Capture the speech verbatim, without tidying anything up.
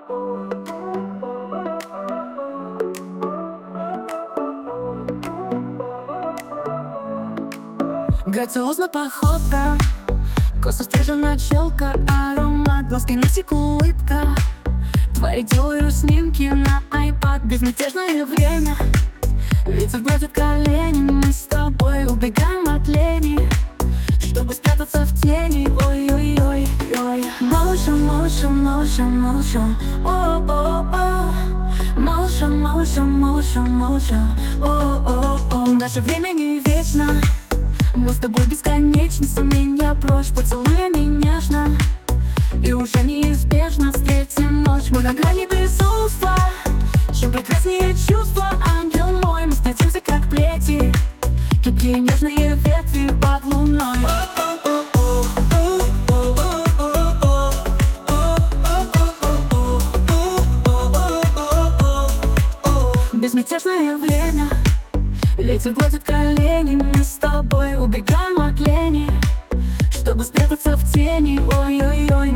Грациозна походка, косо стрижена челка, аромат, глазки носик, улыбка. Твои делаю снимки на айпад, безмятежное время. Лица гладят колени, мы с тобой убегаем от лени, чтобы спрятаться в тени. Ой-ой-ой, ой. Motion, motion, motion, motion, о-о-о. Motion, motion, motion, motion, о-о-о. Наше время не вечно, мы с тобой бесконечны. Сомнения прочь, поцелуями нежно, и уже неизбежно встретим ночь. Мы на грани безумства, чем прекраснее чувства. Ангел мой, мы встретимся как плети, какие нежные ветви под луной. Безмятежное время, ветер гладит колени, мы с тобой убегаем от лени, чтобы спрятаться в тени. Ой-ой-ой.